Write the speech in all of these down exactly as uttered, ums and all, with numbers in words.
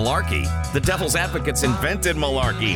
malarkey. The Devil's Advocates invented malarkey.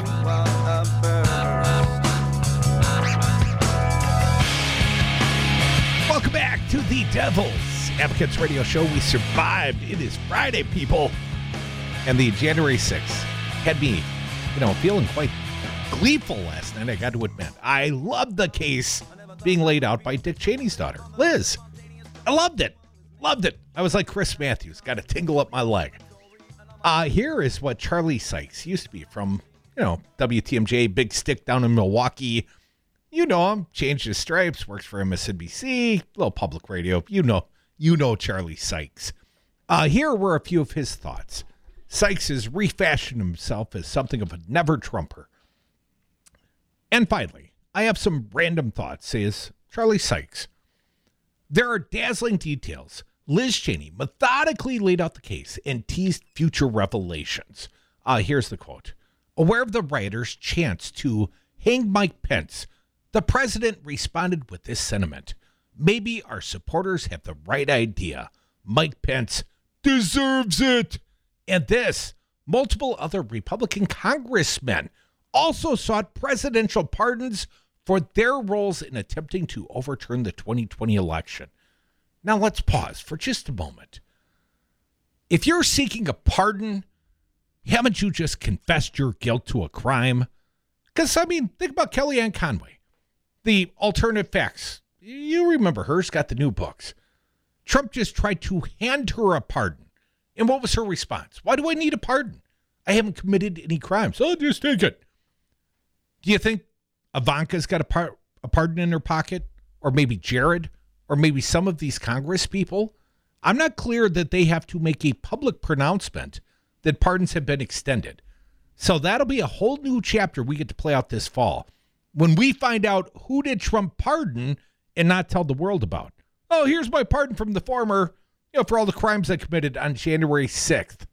Welcome back to the Devil's Advocates Radio Show. We survived. It is Friday, people. And the January sixth had me, you know, feeling quite gleeful last night, I got to admit. I loved the case being laid out by Dick Cheney's daughter, Liz. I loved it. Loved it. I was like Chris Matthews. Got a tingle up my leg. Uh, here is what Charlie Sykes used to be from, you know, W T M J, big stick down in Milwaukee. You know him. Changed his stripes. Works for M S N B C. Little public radio. You know, you know Charlie Sykes. Uh, here were a few of his thoughts. Sykes has refashioned himself as something of a never-Trumper. And finally, I have some random thoughts, says Charlie Sykes. There are dazzling details. Liz Cheney methodically laid out the case and teased future revelations. Uh, here's the quote. Aware of the rioters' chance to hang Mike Pence, the president responded with this sentiment. Maybe our supporters have the right idea. Mike Pence deserves it. And this, multiple other Republican congressmen also sought presidential pardons for their roles in attempting to overturn the twenty twenty election. Now let's pause for just a moment. If you're seeking a pardon, haven't you just confessed your guilt to a crime? Because, I mean, think about Kellyanne Conway. The alternative facts. You remember her. She's got the new books. Trump just tried to hand her a pardon. And what was her response? Why do I need a pardon? I haven't committed any crimes. So I'll just take it. Do you think Ivanka's got a, par- a pardon in her pocket? Or maybe Jared? Or maybe some of these Congress people? I'm not clear that they have to make a public pronouncement that pardons have been extended. So that'll be a whole new chapter we get to play out this fall. When we find out who did Trump pardon and not tell the world about. Oh, here's my pardon from the former, you know, for all the crimes I committed on January sixth.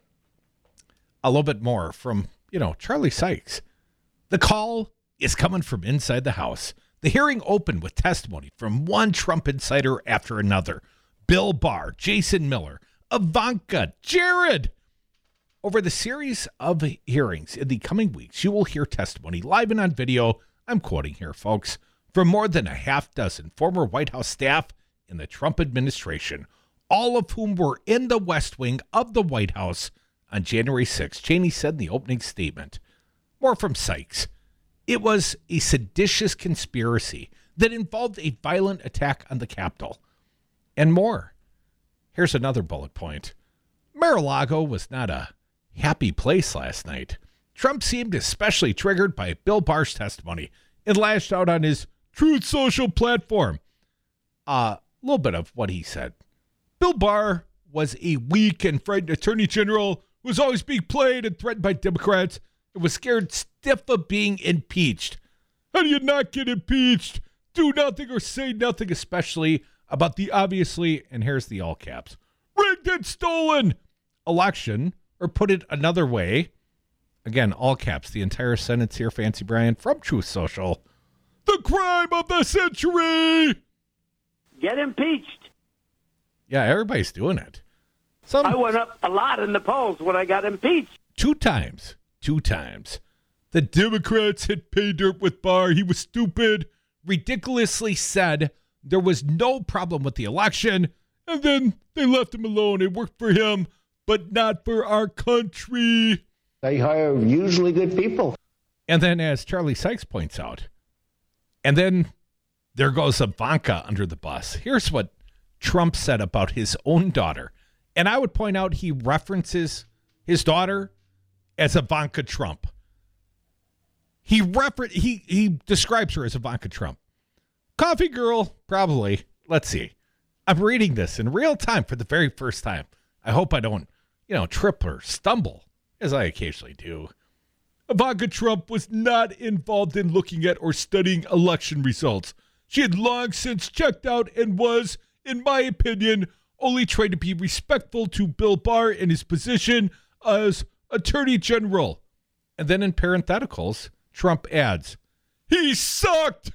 A little bit more from, you know, Charlie Sykes. The call is coming from inside the House. The hearing opened with testimony from one Trump insider after another. Bill Barr, Jason Miller, Ivanka, Jared. Over the series of hearings in the coming weeks, you will hear testimony live and on video. I'm quoting here, folks, from more than a half dozen former White House staff in the Trump administration, all of whom were in the West Wing of the White House on January sixth, Cheney said in the opening statement. More from Sykes. It was a seditious conspiracy that involved a violent attack on the Capitol. And more. Here's another bullet point. Mar-a-Lago was not a happy place last night. Trump seemed especially triggered by Bill Barr's testimony and lashed out on his Truth Social platform. A uh, little bit of what he said. Bill Barr was a weak and frightened attorney general who was always being played and threatened by Democrats and was scared stiff of being impeached. How do you not get impeached? Do nothing or say nothing, especially about the obviously, and here's the all caps, rigged and stolen election, or put it another way, again, all caps, the entire sentence here, Fancy Brian, from Truth Social, the crime of the century! Get impeached. Yeah, everybody's doing it. Some, I went up a lot in the polls when I got impeached. Two times. Two times. The Democrats had pay dirt with Barr. He was stupid, ridiculously said there was no problem with the election, and then they left him alone. It worked for him, but not for our country. They hire usually good people. And then, as Charlie Sykes points out, and then there goes Ivanka under the bus. Here's what Trump said about his own daughter. And I would point out he references his daughter as Ivanka Trump. He refer- he he describes her as Ivanka Trump. Coffee girl, probably. Let's see. I'm reading this in real time for the very first time. I hope I don't, you know, trip or stumble, as I occasionally do. Ivanka Trump was not involved in looking at or studying election results. She had long since checked out and was, in my opinion, only trying to be respectful to Bill Barr and his position as Attorney General. And then in parentheticals, Trump adds, he sucked!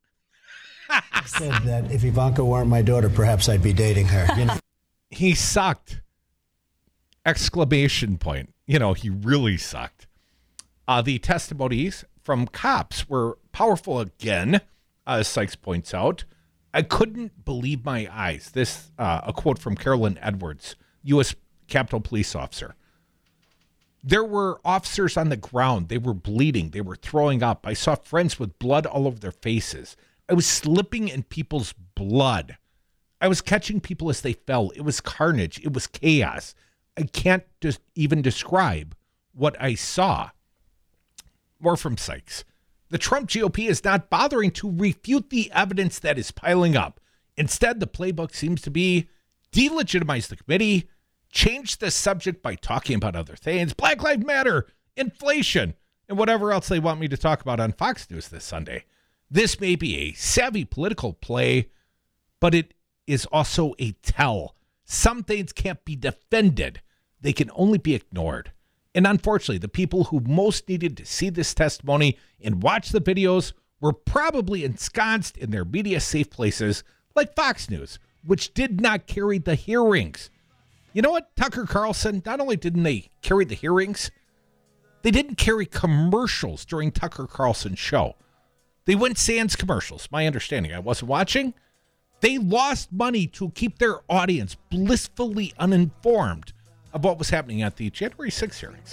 I said that if Ivanka weren't my daughter, perhaps I'd be dating her. You know? He sucked! Exclamation point. you know, he really sucked. Uh, the testimonies from cops were powerful again, as Sykes points out. I couldn't believe my eyes. This, uh, a quote from Carolyn Edwards, U S Capitol Police officer. There were officers on the ground. They were bleeding. They were throwing up. I saw friends with blood all over their faces. I was slipping in people's blood. I was catching people as they fell. It was carnage. It was chaos. I can't just even describe what I saw. More from Sykes. The Trump G O P is not bothering to refute the evidence that is piling up. Instead, the playbook seems to be delegitimize the committee, change the subject by talking about other things, Black Lives Matter, inflation, and whatever else they want me to talk about on Fox News this Sunday. This may be a savvy political play, but it is also a tell. Some things can't be defended. They can only be ignored. And unfortunately, the people who most needed to see this testimony and watch the videos were probably ensconced in their media safe places like Fox News, which did not carry the hearings. You know what, Tucker Carlson, not only didn't they carry the hearings, they didn't carry commercials during Tucker Carlson's show. They went sans commercials, my understanding. I wasn't watching. They lost money to keep their audience blissfully uninformed of what was happening at the January sixth hearings.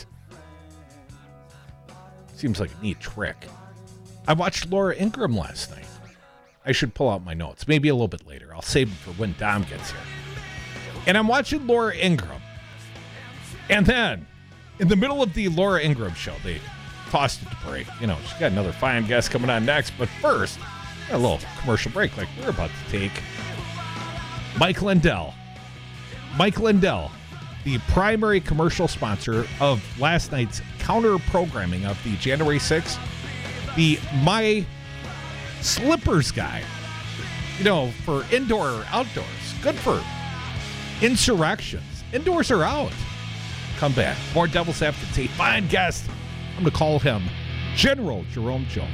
Seems like a neat trick. I watched Laura Ingraham last night. I should pull out my notes, maybe a little bit later. I'll save them for when Dom gets here. And I'm watching Laura Ingraham. And then, in the middle of the Laura Ingraham show, they tossed it to break. You know, she's got another fine guest coming on next. But first, a little commercial break like we're about to take. Mike Lindell. Mike Lindell, the primary commercial sponsor of last night's counter-programming of the January sixth, the My Slippers guy, you know, for indoor or outdoors. Good for insurrections. Indoors or out. Come back. More Devil's Advocates. A fine guest. I'm going to call him General Jerome Jones.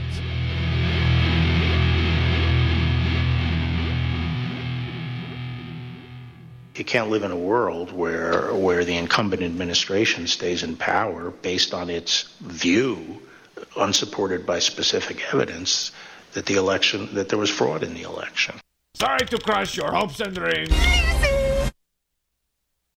You can't live in a world where where the incumbent administration stays in power based on its view, unsupported by specific evidence, that the election that there was fraud in the election. Sorry to crush your hopes and dreams.